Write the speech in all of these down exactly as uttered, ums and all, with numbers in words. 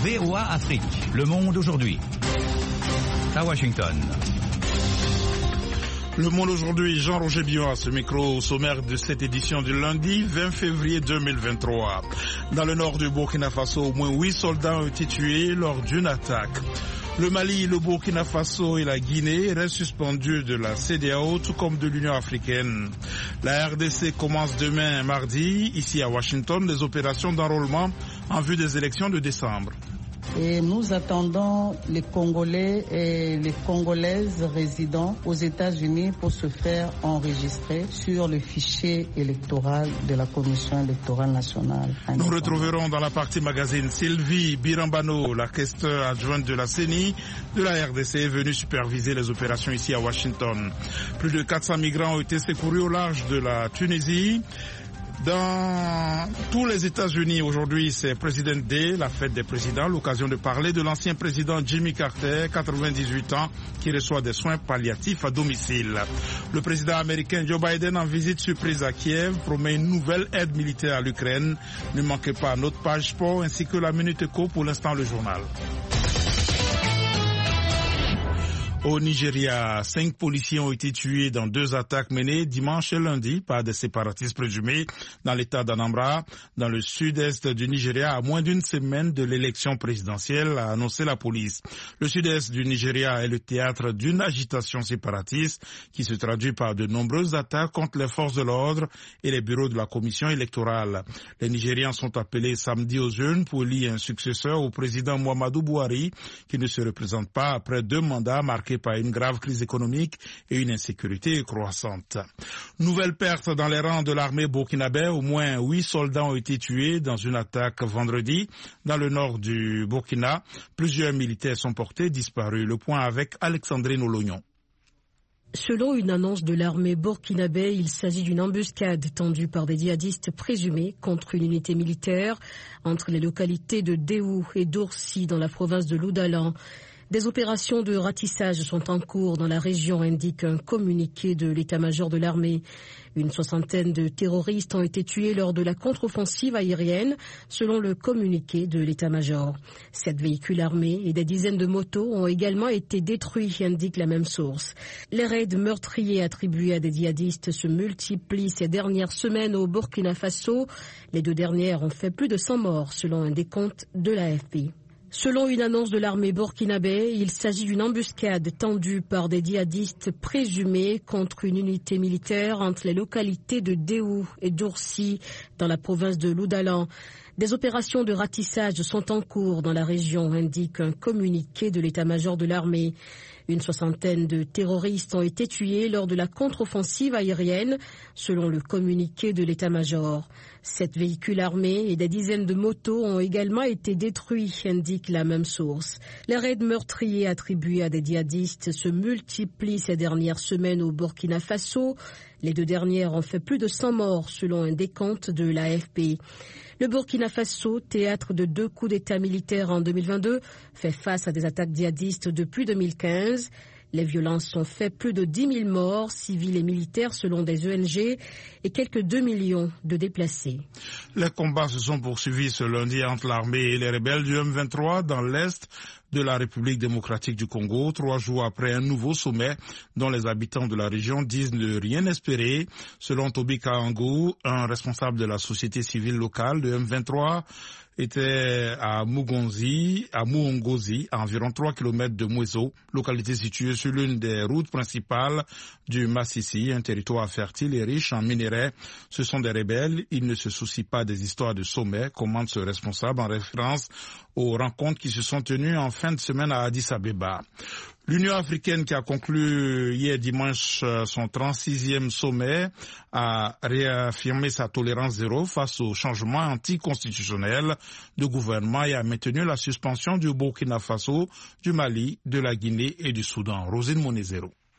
V O A Afrique, Le Monde aujourd'hui. À Washington. Le Monde aujourd'hui, Jean-Roger Bion à ce micro au sommaire de cette édition du lundi vingt février deux mille vingt-trois. Dans le nord du Burkina Faso, au moins huit soldats ont été tués lors d'une attaque. Le Mali, le Burkina Faso et la Guinée restent suspendus de la C E D E A O, tout comme de l'Union africaine. La R D C commence demain mardi, ici à Washington, les opérations d'enrôlement en vue des élections de décembre. Et nous attendons les Congolais et les Congolaises résidant aux États-Unis pour se faire enregistrer sur le fichier électoral de la Commission électorale nationale. Nous retrouverons dans la partie magazine Sylvie Birambano, la questeur adjointe de la C E N I de la R D C, venue superviser les opérations ici à Washington. Plus de quatre cents migrants ont été secourus au large de la Tunisie. Dans tous les États-Unis, aujourd'hui, c'est President Day, la fête des présidents, l'occasion de parler de l'ancien président Jimmy Carter, quatre-vingt-dix-huit ans, qui reçoit des soins palliatifs à domicile. Le président américain Joe Biden, en visite surprise à Kiev, promet une nouvelle aide militaire à l'Ukraine. Ne manquez pas notre page sport ainsi que la Minute Éco, pour l'instant le journal. Au Nigeria, cinq policiers ont été tués dans deux attaques menées dimanche et lundi par des séparatistes présumés dans l'état d'Anambra, dans le sud-est du Nigeria, à moins d'une semaine de l'élection présidentielle, a annoncé la police. Le sud-est du Nigeria est le théâtre d'une agitation séparatiste qui se traduit par de nombreuses attaques contre les forces de l'ordre et les bureaux de la commission électorale. Les Nigérians sont appelés samedi aux urnes pour élire un successeur au président Muhammadu Buhari, qui ne se représente pas après deux mandats marqués par une grave crise économique et une insécurité croissante. Nouvelle perte dans les rangs de l'armée burkinabé. Au moins huit soldats ont été tués dans une attaque vendredi dans le nord du Burkina. Plusieurs militaires sont portés disparus. Le point avec Alexandrine Olognon. Selon une annonce de l'armée burkinabé, il s'agit d'une embuscade tendue par des djihadistes présumés contre une unité militaire entre les localités de Déhou et d'Oursi dans la province de Loudalan. Des opérations de ratissage sont en cours dans la région, indique un communiqué de l'état-major de l'armée. Une soixantaine de terroristes ont été tués lors de la contre-offensive aérienne, selon le communiqué de l'état-major. Sept véhicules armés et des dizaines de motos ont également été détruits, indique la même source. Les raids meurtriers attribués à des djihadistes se multiplient ces dernières semaines au Burkina Faso. Les deux dernières ont fait plus de cent morts, selon un décompte de l'A F P. Selon une annonce de l'armée burkinabé, il s'agit d'une embuscade tendue par des djihadistes présumés contre une unité militaire entre les localités de Déhou et d'Oursi dans la province de Loudalan. Des opérations de ratissage sont en cours dans la région, indique un communiqué de l'état-major de l'armée. Une soixantaine de terroristes ont été tués lors de la contre-offensive aérienne, selon le communiqué de l'état-major. Sept véhicules armés et des dizaines de motos ont également été détruits, indique la même source. Les raids meurtriers attribués à des djihadistes se multiplient ces dernières semaines au Burkina Faso. Les deux dernières ont fait plus de cent morts, selon un décompte de l'A F P. Le Burkina Faso, théâtre de deux coups d'État militaires en deux mille vingt-deux, fait face à des attaques djihadistes depuis deux mille quinze. Les violences ont fait plus de dix mille morts, civils et militaires selon des O N G, et quelques deux millions de déplacés. Les combats se sont poursuivis ce lundi entre l'armée et les rebelles du M vingt-trois dans l'est de la République démocratique du Congo, trois jours après un nouveau sommet dont les habitants de la région disent ne rien espérer. Selon Tobi Kaangou, un responsable de la société civile locale de M vingt-trois, était à Mugonzi, à Muongozi, à environ trois kilomètres de Mweso, localité située sur l'une des routes principales du Massissi, un territoire fertile et riche en minerais. Ce sont des rebelles, ils ne se soucient pas des histoires de sommet, commande ce responsable en référence aux rencontres qui se sont tenues en fin de semaine à Addis Abeba. L'Union africaine, qui a conclu hier dimanche son trente-sixième sommet, a réaffirmé sa tolérance zéro face aux changements anticonstitutionnels de gouvernement et a maintenu la suspension du Burkina Faso, du Mali, de la Guinée et du Soudan. Rosine Monezero.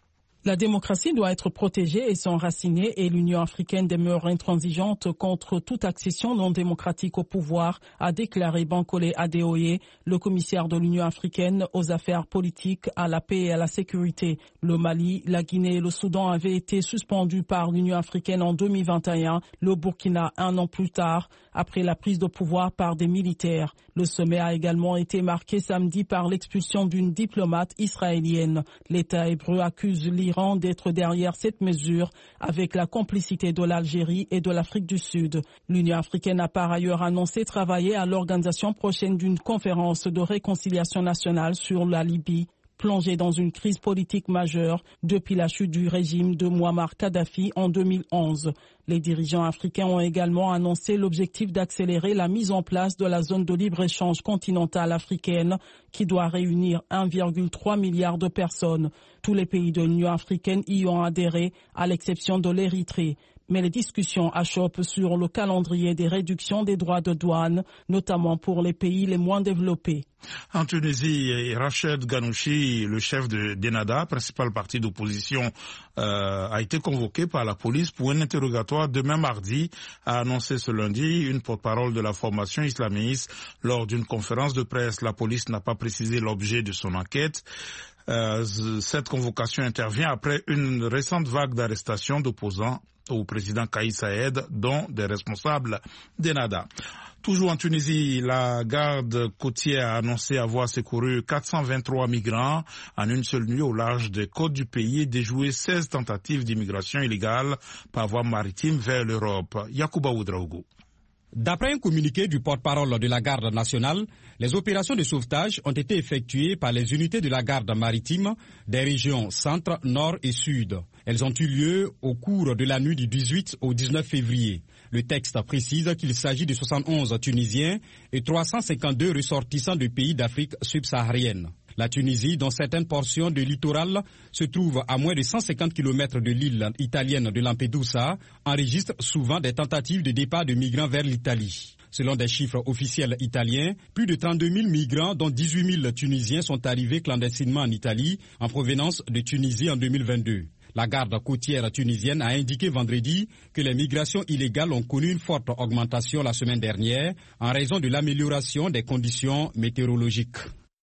La démocratie doit être protégée et s'enraciner et l'Union africaine demeure intransigeante contre toute accession non démocratique au pouvoir, a déclaré Bankole Adeoye, le commissaire de l'Union africaine aux affaires politiques, à la paix et à la sécurité. Le Mali, la Guinée et le Soudan avaient été suspendus par l'Union africaine en deux mille vingt et un, le Burkina un an plus tard, après la prise de pouvoir par des militaires. Le sommet a également été marqué samedi par l'expulsion d'une diplomate israélienne. L'État hébreu accuse l'Iran d'être derrière cette mesure avec la complicité de l'Algérie et de l'Afrique du Sud. L'Union africaine a par ailleurs annoncé travailler à l'organisation prochaine d'une conférence de réconciliation nationale sur la Libye, plongée dans une crise politique majeure depuis la chute du régime de Mouammar Kadhafi en deux mille onze. Les dirigeants africains ont également annoncé l'objectif d'accélérer la mise en place de la zone de libre-échange continentale africaine qui doit réunir un virgule trois milliard de personnes. Tous les pays de l'Union africaine y ont adhéré, à l'exception de l'Érythrée. Mais les discussions achoppent sur le calendrier des réductions des droits de douane, notamment pour les pays les moins développés. En Tunisie, Rached Ghannouchi, le chef de d'Ennahda, principal parti d'opposition, euh, a été convoqué par la police pour un interrogatoire demain mardi, a annoncé ce lundi une porte-parole de la formation islamiste lors d'une conférence de presse. La police n'a pas précisé l'objet de son enquête. Euh, cette convocation intervient après une récente vague d'arrestations d'opposants au président Kais Saïed, dont des responsables d'Ennahda. Toujours en Tunisie, la garde côtière a annoncé avoir secouru quatre cent vingt-trois migrants en une seule nuit au large des côtes du pays et déjoué seize tentatives d'immigration illégale par voie maritime vers l'Europe. Yacouba Oudraogo. D'après un communiqué du porte-parole de la garde nationale, les opérations de sauvetage ont été effectuées par les unités de la garde maritime des régions centre, nord et sud. Elles ont eu lieu au cours de la nuit du dix-huit au dix-neuf février. Le texte précise qu'il s'agit de soixante et onze Tunisiens et trois cent cinquante-deux ressortissants de pays d'Afrique subsaharienne. La Tunisie, dont certaines portions de littoral se trouvent à moins de cent cinquante kilomètres de l'île italienne de Lampedusa, enregistre souvent des tentatives de départ de migrants vers l'Italie. Selon des chiffres officiels italiens, plus de trente-deux mille migrants, dont dix-huit mille Tunisiens, sont arrivés clandestinement en Italie en provenance de Tunisie en deux mille vingt-deux. La garde côtière tunisienne a indiqué vendredi que les migrations illégales ont connu une forte augmentation la semaine dernière en raison de l'amélioration des conditions météorologiques.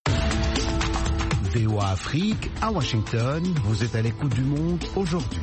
V O A Afrique, à Washington, vous êtes à l'écoute du monde aujourd'hui.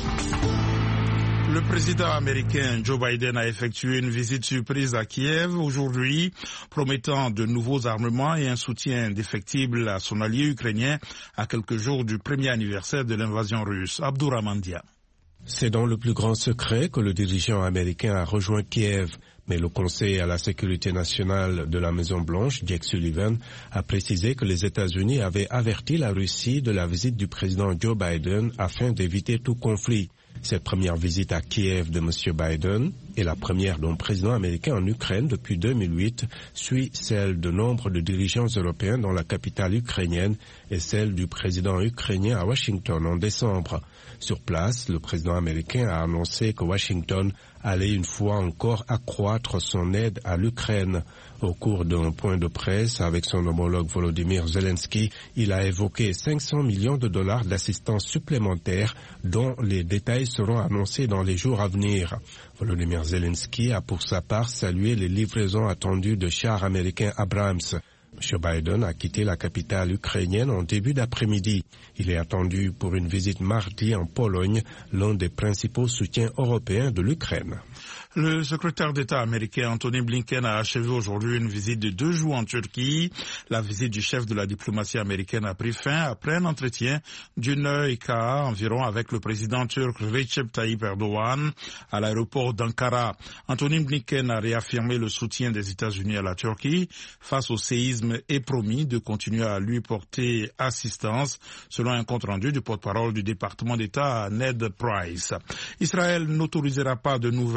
Le président américain Joe Biden a effectué une visite surprise à Kiev aujourd'hui, promettant de nouveaux armements et un soutien indéfectible à son allié ukrainien à quelques jours du premier anniversaire de l'invasion russe. Abdourahmane Dia. C'est dans le plus grand secret que le dirigeant américain a rejoint Kiev. Mais le Conseil à la sécurité nationale de la Maison-Blanche, Jake Sullivan, a précisé que les États-Unis avaient averti la Russie de la visite du président Joe Biden afin d'éviter tout conflit. Cette première visite à Kiev de M. Biden est la première d'un président américain en Ukraine depuis deux mille huit, suit celle de nombre de dirigeants européens dans la capitale ukrainienne et celle du président ukrainien à Washington en décembre. Sur place, le président américain a annoncé que Washington allait une fois encore accroître son aide à l'Ukraine. Au cours d'un point de presse avec son homologue Volodymyr Zelensky, il a évoqué cinq cents millions de dollars d'assistance supplémentaire dont les détails seront annoncés dans les jours à venir. Volodymyr Zelensky a pour sa part salué les livraisons attendues de chars américains Abrams. M. Biden a quitté la capitale ukrainienne en début d'après-midi. Il est attendu pour une visite mardi en Pologne, l'un des principaux soutiens européens de l'Ukraine. Le secrétaire d'État américain Anthony Blinken a achevé aujourd'hui une visite de deux jours en Turquie. La visite du chef de la diplomatie américaine a pris fin après un entretien d'une heure et quart environ avec le président turc Recep Tayyip Erdogan à l'aéroport d'Ankara. Anthony Blinken a réaffirmé le soutien des États-Unis à la Turquie face au séisme et promis de continuer à lui porter assistance, selon un compte-rendu du porte-parole du département d'État Ned Price. Israël n'autorisera pas de nouvelles colonisations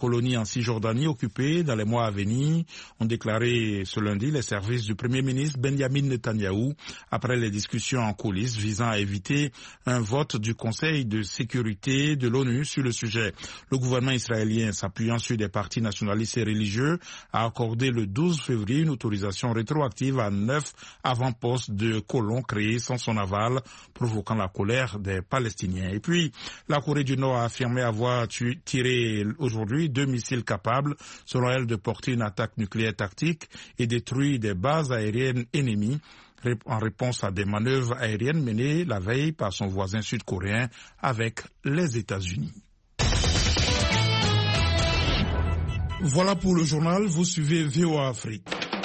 colonies en Cisjordanie occupées dans les mois à venir, ont déclaré ce lundi les services du Premier ministre Benjamin Netanyahou après les discussions en coulisses visant à éviter un vote du Conseil de sécurité de l'ONU sur le sujet. Le gouvernement israélien, s'appuyant sur des partis nationalistes et religieux, a accordé le douze février une autorisation rétroactive à neuf avant-postes de colons créés sans son aval, provoquant la colère des Palestiniens. Et puis, la Corée du Nord a affirmé avoir tu- tiré aujourd'hui deux missiles capables, selon elle, de porter une attaque nucléaire tactique et détruire des bases aériennes ennemies en réponse à des manœuvres aériennes menées la veille par son voisin sud-coréen avec les États-Unis. Voilà pour le journal, vous suivez V O A Afrique.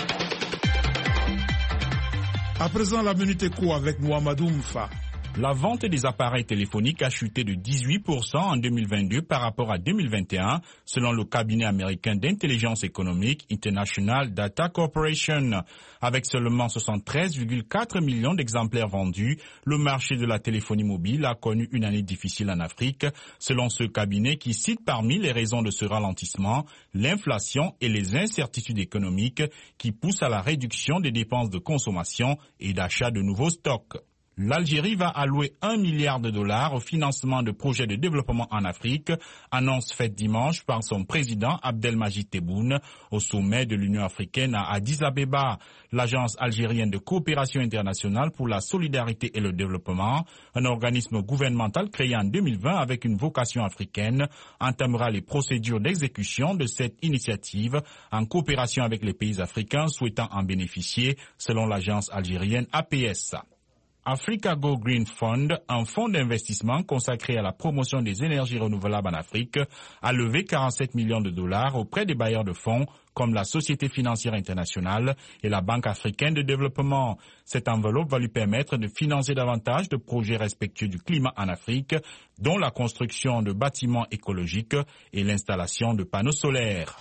À présent, la Minute Éco avec Mohamedou Mfa. La vente des appareils téléphoniques a chuté de dix-huit pour cent en deux mille vingt-deux par rapport à deux mille vingt et un, selon le cabinet américain d'intelligence économique International Data Corporation. Avec seulement soixante-treize virgule quatre millions d'exemplaires vendus, le marché de la téléphonie mobile a connu une année difficile en Afrique, selon ce cabinet qui cite parmi les raisons de ce ralentissement l'inflation et les incertitudes économiques qui poussent à la réduction des dépenses de consommation et d'achat de nouveaux stocks. L'Algérie va allouer un milliard de dollars au financement de projets de développement en Afrique, annonce faite dimanche par son président Abdelmajid Tebboune au sommet de l'Union africaine à Addis Abeba. L'Agence algérienne de coopération internationale pour la solidarité et le développement, un organisme gouvernemental créé en deux mille vingt avec une vocation africaine, entamera les procédures d'exécution de cette initiative en coopération avec les pays africains souhaitant en bénéficier, selon l'agence algérienne A P S. Africa Go Green Fund, un fonds d'investissement consacré à la promotion des énergies renouvelables en Afrique, a levé quarante-sept millions de dollars auprès des bailleurs de fonds comme la Société financière internationale et la Banque africaine de développement. Cette enveloppe va lui permettre de financer davantage de projets respectueux du climat en Afrique, dont la construction de bâtiments écologiques et l'installation de panneaux solaires.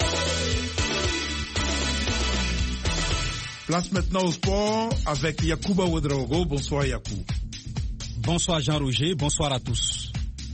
Place maintenant au sport avec Yacouba Ouedraogo. Bonsoir Yakou. Bonsoir Jean-Roger, bonsoir à tous.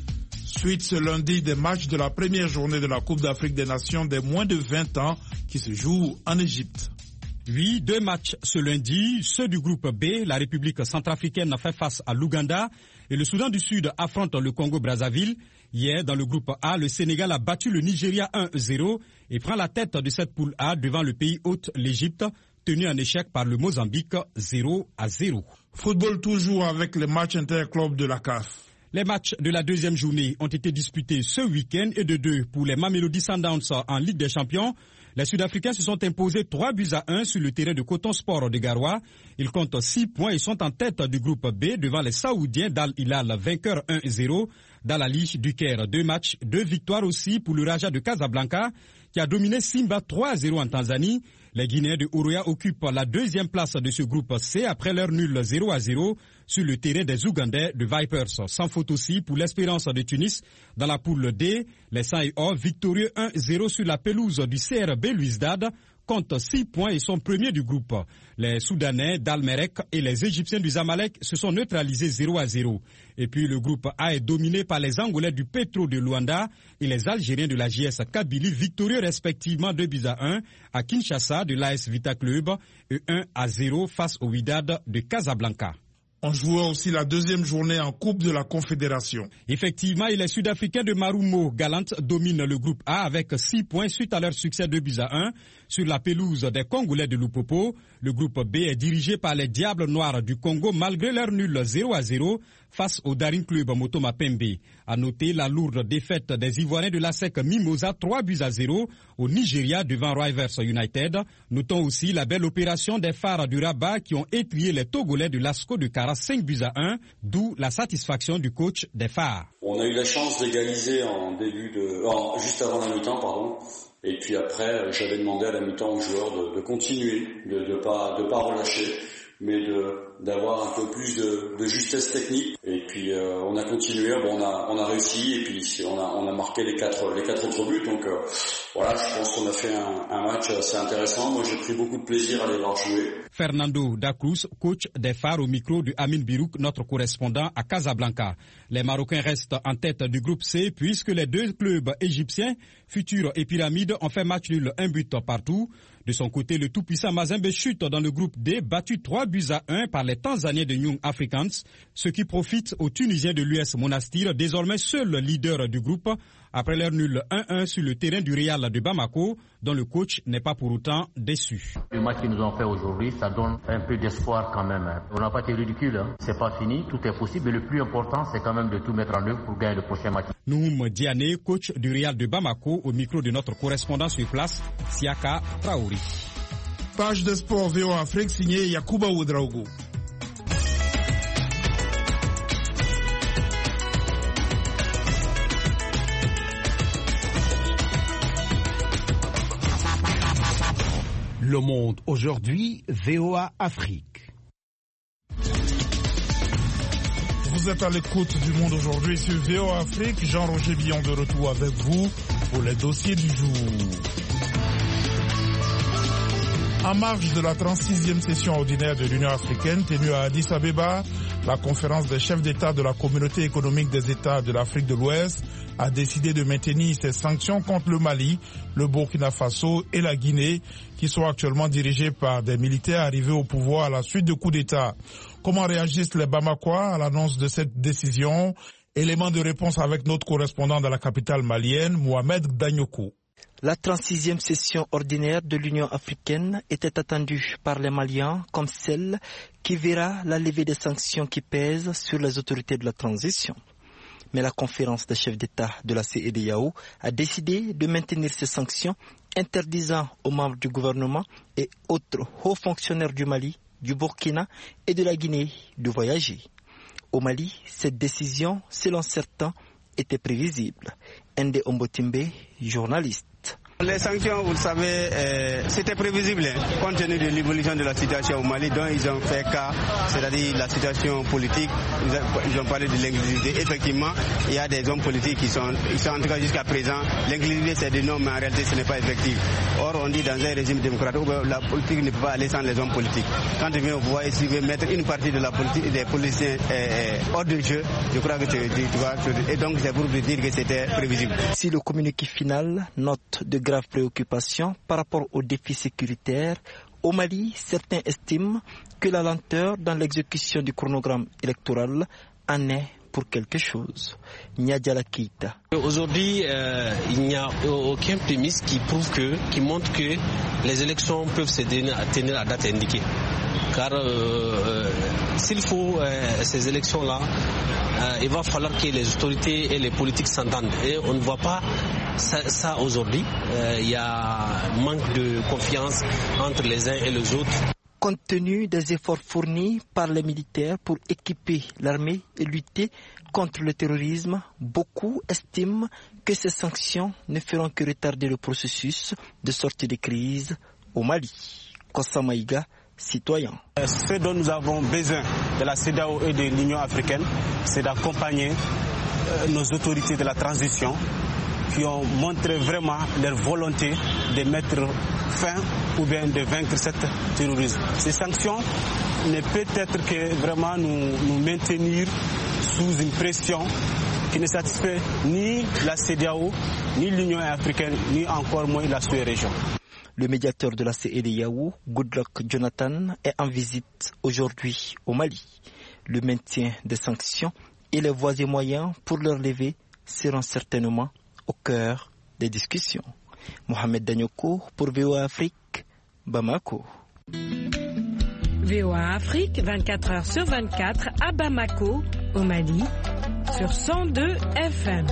Suite ce lundi des matchs de la première journée de la Coupe d'Afrique des Nations des moins de vingt ans qui se jouent en Égypte. Oui, deux matchs ce lundi. Ceux du groupe B, la République centrafricaine fait face à l'Ouganda et le Soudan du Sud affronte le Congo-Brazzaville. Hier, dans le groupe A, le Sénégal a battu le Nigeria un zéro et prend la tête de cette poule A devant le pays hôte, l'Égypte, tenu en échec par le Mozambique zéro à zéro. Football toujours avec les matchs interclubs de la C A F. Les matchs de la deuxième journée ont été disputés ce week-end et de deux pour les Mamelodi Sundowns en Ligue des Champions. Les Sud-Africains se sont imposés trois buts à un sur le terrain de Coton Sport de Garoua. Ils comptent six points et sont en tête du groupe B devant les Saoudiens d'Al Hilal, vainqueur un zéro. Dans la Ligue du Caire, deux matchs, deux victoires aussi pour le Raja de Casablanca qui a dominé Simba trois à zéro en Tanzanie. Les Guinéens de Horoya occupent la deuxième place de ce groupe C après leur nul zéro à zéro sur le terrain des Ougandais de Vipers. Sans faute aussi pour l'Espérance de Tunis. Dans la poule D, les Saint et Or victorieux un zéro sur la pelouse du C R B Louisdad comptent six points et sont premiers du groupe. Les Soudanais d'Al-Merek et les Égyptiens du Zamalek se sont neutralisés zéro à zéro. Et puis le groupe A est dominé par les Angolais du Petro de Luanda et les Algériens de la J S Kabylie, victorieux respectivement deux buts à un à Kinshasa de l'A S Vita Club et un à zéro face au Wydad de Casablanca. On jouait aussi la deuxième journée en Coupe de la Confédération. Effectivement, et les Sud-Africains de Marumo Galante dominent le groupe A avec six points suite à leur succès deux buts à un sur la pelouse des Congolais de Lupopo. Le groupe B est dirigé par les Diables Noirs du Congo malgré leur nul zéro à zéro face au Daring Club Motoma Pembe. À noter la lourde défaite des Ivoiriens de l'A S E C Mimosa trois buts à zéro au Nigeria devant Rivers United. Notons aussi la belle opération des Phares du Rabat qui ont étrié les Togolais de l'Asco de Kara cinq buts à un, d'où la satisfaction du coach des Phares. On a eu la chance d'égaliser en début de, en, juste avant la mi-temps, pardon. Et puis après, j'avais demandé à la mi-temps aux joueurs de, de continuer, de ne pas, de pas relâcher, mais de, d'avoir un peu plus de, de justesse technique. Et puis euh, on a continué, bon, on a on a réussi et puis on a on a marqué les quatre les quatre autres buts. Donc euh, voilà, je pense qu'on a fait un, un match assez intéressant. Moi j'ai pris beaucoup de plaisir à les voir jouer. Fernando da Cruz, coach des Phares, au micro de Amin Birouk, notre correspondant à Casablanca. Les Marocains restent en tête du groupe C puisque les deux clubs égyptiens, Futur et Pyramide, ont fait match nul un but partout. De son côté, le tout-puissant Mazembe chute dans le groupe D, battu trois buts à un par les Tanzaniens de Young Africans, ce qui profite aux Tunisiens de l'U S Monastir, désormais seul leader du groupe, après leur nul un un sur le terrain du Real de Bamako, dont le coach n'est pas pour autant déçu. Le match qu'ils nous ont fait aujourd'hui, ça donne un peu d'espoir quand même. On n'a pas été ridicule, hein. C'est pas fini, tout est possible, mais le plus important, c'est quand même de tout mettre en œuvre pour gagner le prochain match. Nouhoum Diané, coach du Real de Bamako, au micro de notre correspondant sur place, Siaka Traoré. Page de sport V O Afrique signée Yacouba Ouedraogo. Le Monde aujourd'hui, V O A Afrique. Vous êtes à l'écoute du Monde aujourd'hui sur V O A Afrique. Jean-Roger Billon de retour avec vous pour les dossiers du jour. En marge de la trente-sixième session ordinaire de l'Union africaine tenue à Addis Abeba, la conférence des chefs d'État de la Communauté économique des États de l'Afrique de l'Ouest a décidé de maintenir ses sanctions contre le Mali, le Burkina Faso et la Guinée, qui sont actuellement dirigés par des militaires arrivés au pouvoir à la suite de coups d'État. Comment réagissent les Bamakois à l'annonce de cette décision? Élément de réponse avec notre correspondant dans la capitale malienne, Mohamed Danyoko. La trente-sixième session ordinaire de l'Union africaine était attendue par les Maliens comme celle qui verra la levée des sanctions qui pèsent sur les autorités de la transition. Mais la conférence des chefs d'État de la C E D E A O a décidé de maintenir ces sanctions, interdisant aux membres du gouvernement et autres hauts fonctionnaires du Mali, du Burkina et de la Guinée de voyager. Au Mali, cette décision, selon certains, était prévisible. Ndé Ombotimbe, journaliste. Les sanctions, vous le savez, euh, c'était prévisible hein, compte tenu de l'évolution de la situation au Mali, dont ils ont fait cas, c'est-à-dire la situation politique. Ils ont, ils ont parlé de l'inclusivité. Effectivement, il y a des hommes politiques qui sont, ils sont en tout cas jusqu'à présent. L'inclusivité, c'est des noms, mais en réalité, ce n'est pas effectif. Or, on dit dans un régime démocratique où la politique ne peut pas aller sans les hommes politiques. Quand tu viens au pouvoir et tu veux mettre une partie de la politique des policiers euh, hors de jeu, je crois que tu, tu, tu vois. Et donc, c'est pour vous dire que c'était prévisible. Si le communiqué final note de graves préoccupations par rapport aux défis sécuritaires, au Mali, certains estiment que la lenteur dans l'exécution du chronogramme électoral en est pour quelque chose. Nyadjala Keita. Aujourd'hui, euh, il n'y a aucun prémisse qui prouve que, qui montre que les élections peuvent se tenir à date indiquée. Car euh, euh, s'il faut euh, ces élections-là, euh, il va falloir que les autorités et les politiques s'entendent. Et on ne voit pas ça, ça aujourd'hui. Euh, il y a un manque de confiance entre les uns et les autres. Compte tenu des efforts fournis par les militaires pour équiper l'armée et lutter contre le terrorisme, beaucoup estiment que ces sanctions ne feront que retarder le processus de sortie de crise au Mali. Kossa Maïga, citoyen. Ce dont nous avons besoin de la C E D E A O et de l'Union africaine, c'est d'accompagner nos autorités de la transition qui ont montré vraiment leur volonté de mettre fin ou bien de vaincre ce terrorisme. Ces sanctions ne peuvent être que vraiment nous, nous maintenir sous une pression qui ne satisfait ni la C E D E A O, ni l'Union africaine, ni encore moins la sous-région. Le médiateur de la C E D E A O, Goodluck Jonathan, est en visite aujourd'hui au Mali. Le maintien des sanctions et les voies et moyens pour leur lever seront certainement au cœur des discussions. Mohamed Danyoko pour V O A Afrique, Bamako. V O A Afrique, vingt-quatre heures sur vingt-quatre à Bamako, au Mali, sur cent deux F M.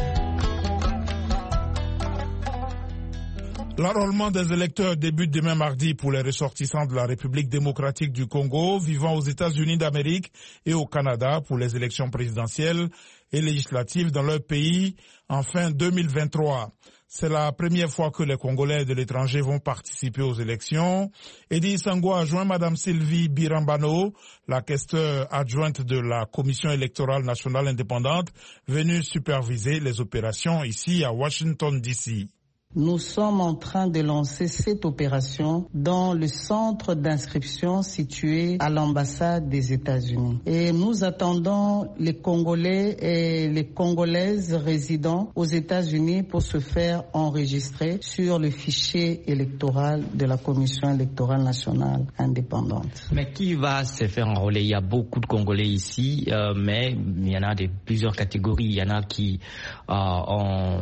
L'enrôlement des électeurs débute demain mardi pour les ressortissants de la République démocratique du Congo vivant aux États-Unis d'Amérique et au Canada pour les élections présidentielles et législatives dans leur pays en fin deux mille vingt-trois. C'est la première fois que les Congolais de l'étranger vont participer aux élections. Edi Sango a joint Madame Sylvie Birambano, la questeur adjointe de la Commission électorale nationale indépendante, venue superviser les opérations ici à Washington, D C Nous sommes en train de lancer cette opération dans le centre d'inscription situé à l'ambassade des États-Unis. Et nous attendons les Congolais et les Congolaises résidant aux États-Unis pour se faire enregistrer sur le fichier électoral de la Commission électorale nationale indépendante. Mais qui va se faire enrôler? Il y a beaucoup de Congolais ici, euh, mais il y en a de plusieurs catégories. Il y en a qui euh, ont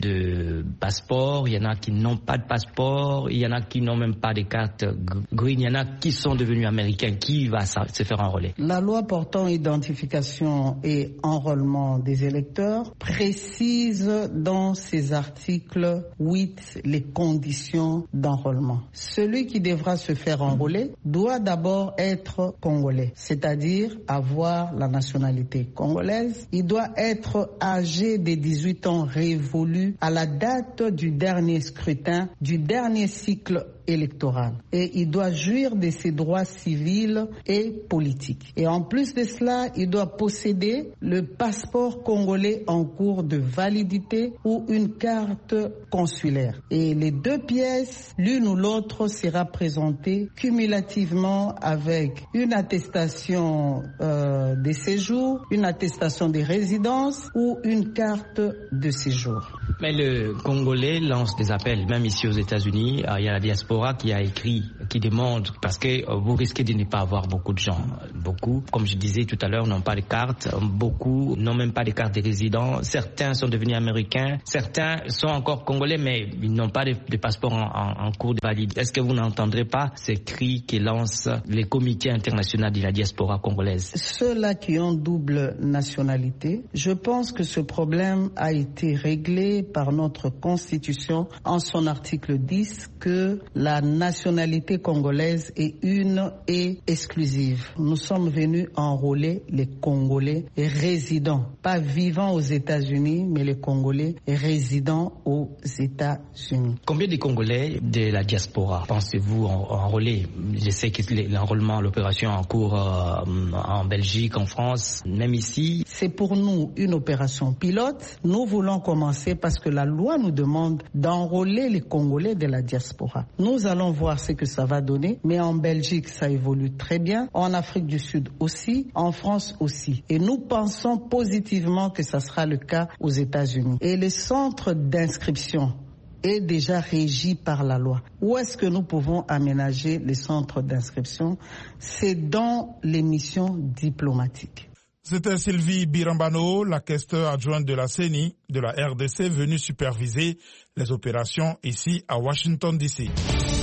de passeports, il y en a qui n'ont pas de passeport, il y en a qui n'ont même pas de carte green, il y en a qui sont devenus américains. Qui va se faire enrôler? La loi portant identification et enrôlement des électeurs précise dans ses articles huit les conditions d'enrôlement. Celui qui devra se faire enrôler doit d'abord être congolais, c'est-à-dire avoir la nationalité congolaise. Il doit être âgé de dix-huit ans révolus à la date du dernier scrutin, du dernier cycle électoral. Et il doit jouir de ses droits civils et politiques. Et en plus de cela, il doit posséder le passeport congolais en cours de validité ou une carte consulaire. Et les deux pièces, l'une ou l'autre, sera présentée cumulativement avec une attestation euh, de séjour, une attestation de résidence ou une carte de séjour. Mais le Congolais lance des appels, même ici aux États-Unis, il y a la diaspora qui a écrit, qui demande, parce que vous risquez de ne pas avoir beaucoup de gens. Beaucoup, comme je disais tout à l'heure, n'ont pas de carte. Beaucoup n'ont même pas de carte de résident. Certains sont devenus américains. Certains sont encore congolais, mais ils n'ont pas de, de passeport en, en, en cours de valide. Est-ce que vous n'entendrez pas ces cris qui lancent les comités internationaux de la diaspora congolaise? Ceux-là qui ont double nationalité, je pense que ce problème a été réglé par notre Constitution en son article dix, que la nationalité congolaise est une et exclusive. Nous sommes venus enrôler les Congolais résidents, pas vivant aux États-Unis, mais les Congolais résidents aux États-Unis. Combien de Congolais de la diaspora pensez-vous enrôler? Je sais que l'enrôlement, l'opération en cours euh, en Belgique, en France, même ici. C'est pour nous une opération pilote. Nous voulons commencer parce que la loi nous demande d'enrôler les Congolais de la diaspora. Nous allons voir ce que ça va donner, mais en Belgique, ça évolue très bien. En Afrique du Sud aussi, en France aussi. Et nous pensons positivement que ça sera le cas aux États-Unis. Et les centres d'inscription est déjà régi par la loi. Où est-ce que nous pouvons aménager les centres d'inscription? C'est dans les missions diplomatiques. C'était Sylvie Birambano, la questeur adjointe de la C E N I, de la R D C, venue superviser les opérations ici à Washington, D C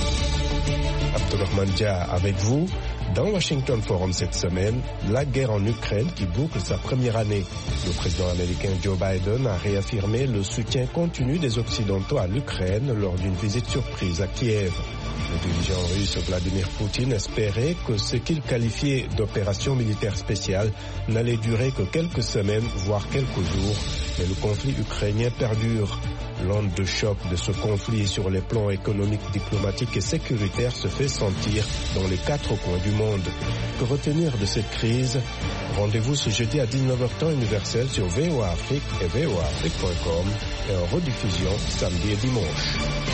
Abdourahmane Dia avec vous. Dans Washington Forum cette semaine, la guerre en Ukraine qui boucle sa première année. Le président américain Joe Biden a réaffirmé le soutien continu des Occidentaux à l'Ukraine lors d'une visite surprise à Kiev. Le dirigeant russe Vladimir Poutine espérait que ce qu'il qualifiait d'opération militaire spéciale n'allait durer que quelques semaines, voire quelques jours, mais le conflit ukrainien perdure. L'onde de choc de ce conflit sur les plans économiques, diplomatiques et sécuritaires se fait sentir dans les quatre coins du monde. Que retenir de cette crise? Rendez-vous ce jeudi à dix-neuf heures temps universel sur V O A Afrique et V O A Afrique point com et en rediffusion samedi et dimanche.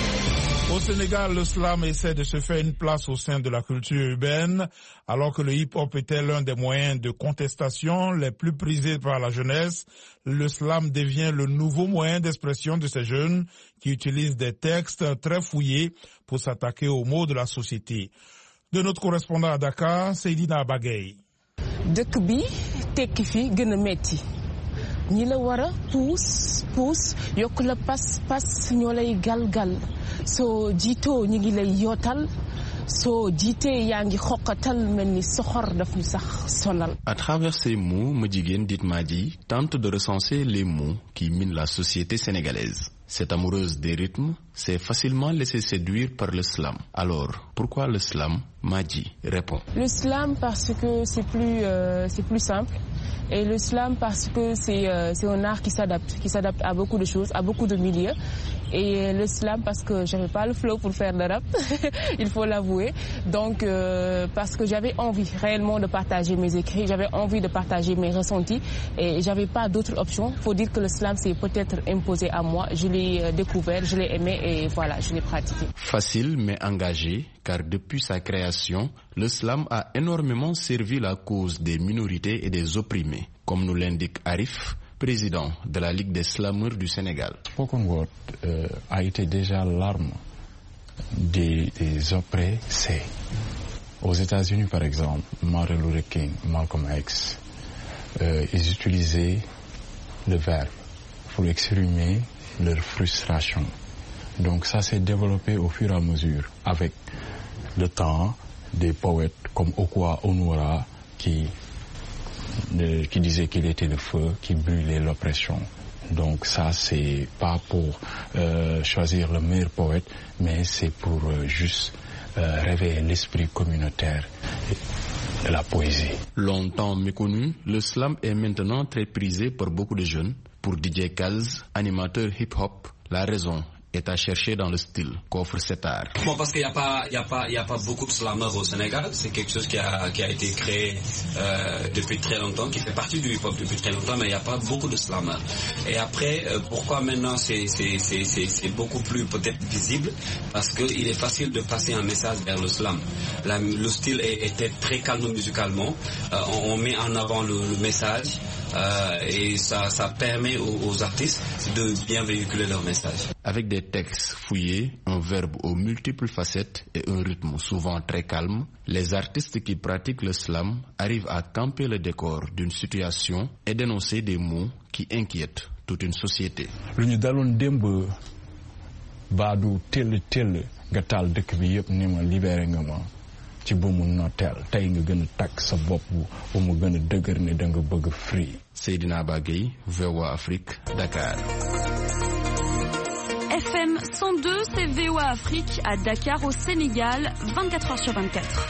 Au Sénégal, le slam essaie de se faire une place au sein de la culture urbaine, alors que le hip-hop était l'un des moyens de contestation les plus prisés par la jeunesse. Le slam devient le nouveau moyen d'expression de ces jeunes qui utilisent des textes très fouillés pour s'attaquer aux maux de la société. De notre correspondant à Dakar, Seydina Bagay. Dëkk bi tekki fi gën a metti ñi la war a puus puus yokk la pas pas ñoo lay galgal soo jiitoo ñi ngi lay yootal soo jiitee yaa ngi xoqatal mel ni soxor daf ñu sax sonal. À travers ces mots, Modjiguen Ditmadi tente de recenser les mots qui minent la société sénégalaise. Cette amoureuse des rythmes s'est facilement laissé séduire par le slam. Alors, pourquoi le slam? Madji répond. Le slam parce que c'est plus, euh, c'est plus simple. Et le slam parce que c'est euh, c'est un art qui s'adapte, qui s'adapte à beaucoup de choses, à beaucoup de milieux. Et le slam parce que j'avais pas le flow pour faire de rap, il faut l'avouer. Donc euh, parce que j'avais envie réellement de partager mes écrits, j'avais envie de partager mes ressentis et j'avais pas d'autre option. Faut dire que le slam s'est peut-être imposé à moi. Je l'ai découvert, je l'ai aimé et voilà, je l'ai pratiqué. Facile mais engagé, car depuis sa création, le slam a énormément servi la cause des minorités et des opprimés, comme nous l'indique Arif, président de la Ligue des slameurs du Sénégal. Spoken Word euh, a été déjà l'arme des, des opprimés. Aux États-Unis, par exemple, Martin Luther King, Malcolm X, euh, ils utilisaient le verbe pour exprimer leur frustration. Donc ça s'est développé au fur et à mesure avec le temps des poètes comme Okwa Onwara qui, de, qui disait qu'il était le feu qui brûlait l'oppression. Donc ça c'est pas pour euh, choisir le meilleur poète, mais c'est pour euh, juste euh, réveiller l'esprit communautaire de la poésie. Longtemps méconnu, le slam est maintenant très prisé par beaucoup de jeunes. Pour D J Kals, animateur hip-hop, la raison est à chercher dans le style qu'offre cet art. Bon, parce qu'il n'y a pas, il y a pas, il y a pas beaucoup de slameurs au Sénégal. C'est quelque chose qui a, qui a été créé euh, depuis très longtemps, qui fait partie du hip-hop depuis très longtemps, mais il n'y a pas beaucoup de slameurs. Et après, euh, pourquoi maintenant c'est, c'est, c'est, c'est, c'est beaucoup plus peut-être visible? Parce qu'il est facile de passer un message vers le slam. La, le style est, était très calme musicalement. Euh, on, on met en avant le, le message euh, et ça, ça permet aux, aux artistes de bien véhiculer leur message. Avec des textes fouillés, un verbe aux multiples facettes et un rythme souvent très calme, les artistes qui pratiquent le slam arrivent à camper le décor d'une situation et dénoncer des mots qui inquiètent toute une société. Lu ñu daloon démb baadu tell tell nga taal dëkk bi yëpp ni ma libéré nga ma ci bu mu nooteel tey nga gën a takk sa bopp bu mu gën a dëgër ne da nga bëgg free. Seydina Bagay, V O A Afrique, Dakar. F M cent deux, c'est V O A Afrique à Dakar au Sénégal, vingt-quatre heures sur vingt-quatre.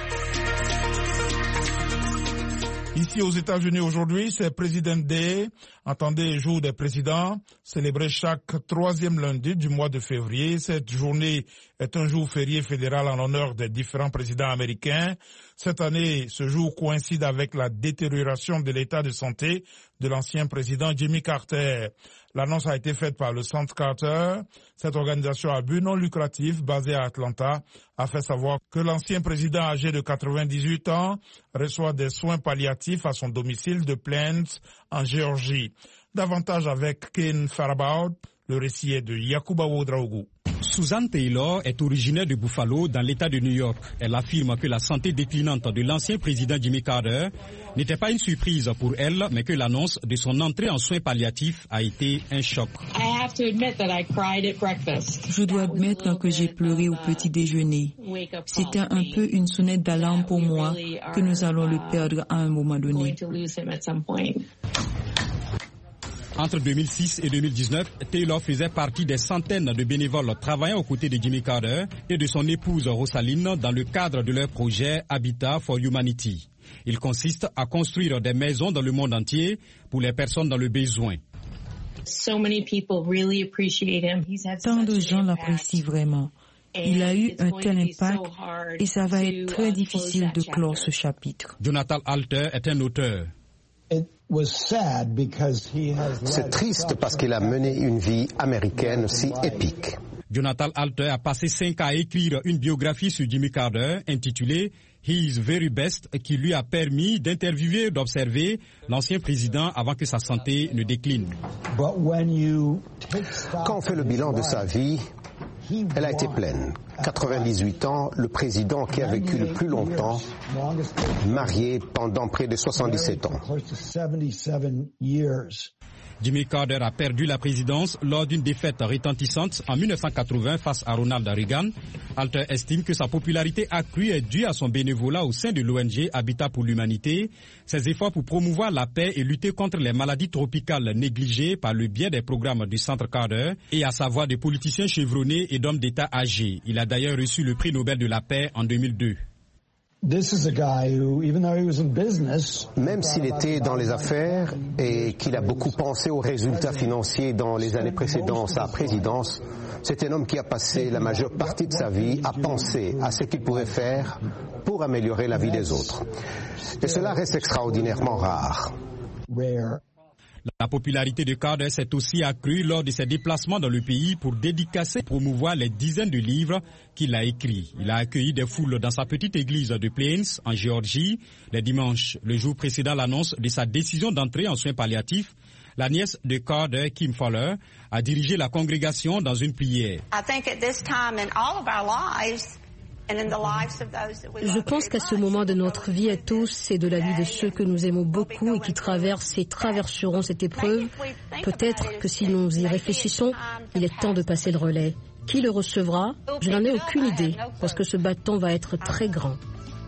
Ici aux États-Unis aujourd'hui, c'est President Day, entendez jour des présidents, célébré chaque troisième lundi du mois de février. Cette journée est un jour férié fédéral en l'honneur des différents présidents américains. Cette année, ce jour coïncide avec la détérioration de l'état de santé de l'ancien président Jimmy Carter. L'annonce a été faite par le Centre Carter. Cette organisation à but non lucratif basée à Atlanta a fait savoir que l'ancien président âgé de quatre-vingt-dix-huit ans reçoit des soins palliatifs à son domicile de Plains en Géorgie. Davantage avec Ken Farabaud, le récit est de Yakuba Wodraougou. Suzanne Taylor est originaire de Buffalo, dans l'État de New York. Elle affirme que la santé déclinante de l'ancien président Jimmy Carter n'était pas une surprise pour elle, mais que l'annonce de son entrée en soins palliatifs a été un choc. Je dois admettre que j'ai pleuré au petit déjeuner. C'était un peu une sonnette d'alarme pour moi que nous allons le perdre à un moment donné. Entre deux mille six et deux mille dix-neuf, Taylor faisait partie des centaines de bénévoles travaillant aux côtés de Jimmy Carter et de son épouse Rosaline dans le cadre de leur projet Habitat for Humanity. Il consiste à construire des maisons dans le monde entier pour les personnes dans le besoin. Tant de gens l'apprécient vraiment. Il a eu un tel impact et ça va être très difficile de clore ce chapitre. Jonathan Alter est un auteur. C'est triste parce qu'il a mené une vie américaine si épique. Jonathan Alter a passé cinq ans à écrire une biographie sur Jimmy Carter intitulée His Very Best, qui lui a permis d'interviewer et d'observer l'ancien président avant que sa santé ne décline. Quand on fait le bilan de sa vie, elle a été pleine. quatre-vingt-dix-huit ans, le président qui a vécu le plus longtemps, marié pendant près de soixante-dix-sept ans. Jimmy Carter a perdu la présidence lors d'une défaite retentissante en mille neuf cent quatre-vingts face à Ronald Reagan. Alter estime que sa popularité accrue est due à son bénévolat au sein de l'O N G Habitat pour l'humanité, ses efforts pour promouvoir la paix et lutter contre les maladies tropicales négligées par le biais des programmes du Centre Carter et à sa voix de politiciens chevronnés et d'hommes d'État âgés. Il a d'ailleurs reçu le prix Nobel de la paix en deux mille deux. Même s'il était dans les affaires et qu'il a beaucoup pensé aux résultats financiers dans les années précédant sa présidence, c'est un homme qui a passé la majeure partie de sa vie à penser à ce qu'il pouvait faire pour améliorer la vie des autres. Et cela reste extraordinairement rare. La popularité de Carter s'est aussi accrue lors de ses déplacements dans le pays pour dédicacer et promouvoir les dizaines de livres qu'il a écrits. Il a accueilli des foules dans sa petite église de Plains, en Géorgie, les dimanches, le jour précédant l'annonce de sa décision d'entrer en soins palliatifs. La nièce de Carter, Kim Fowler, a dirigé la congrégation dans une prière. Je pense qu'à ce moment de notre vie à tous et de la vie de ceux que nous aimons beaucoup et qui traversent et traverseront cette épreuve, peut-être que si nous y réfléchissons, il est temps de passer le relais. Qui le recevra? Je n'en ai aucune idée, parce que ce bâton va être très grand.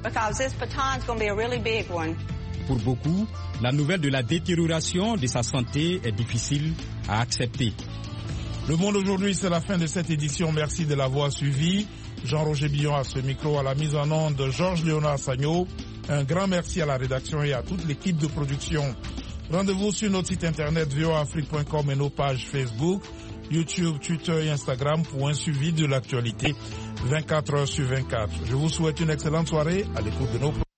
Pour beaucoup, la nouvelle de la détérioration de sa santé est difficile à accepter. Le Monde aujourd'hui, c'est la fin de cette édition. Merci de l'avoir suivi. Jean-Roger Billon à ce micro, à la mise en onde de Georges-Léonard Sagno. Un grand merci à la rédaction et à toute l'équipe de production. Rendez-vous sur notre site internet v o a afrique point com et nos pages Facebook, YouTube, Twitter et Instagram pour un suivi de l'actualité vingt-quatre heures sur vingt-quatre. Je vous souhaite une excellente soirée à l'écoute de nos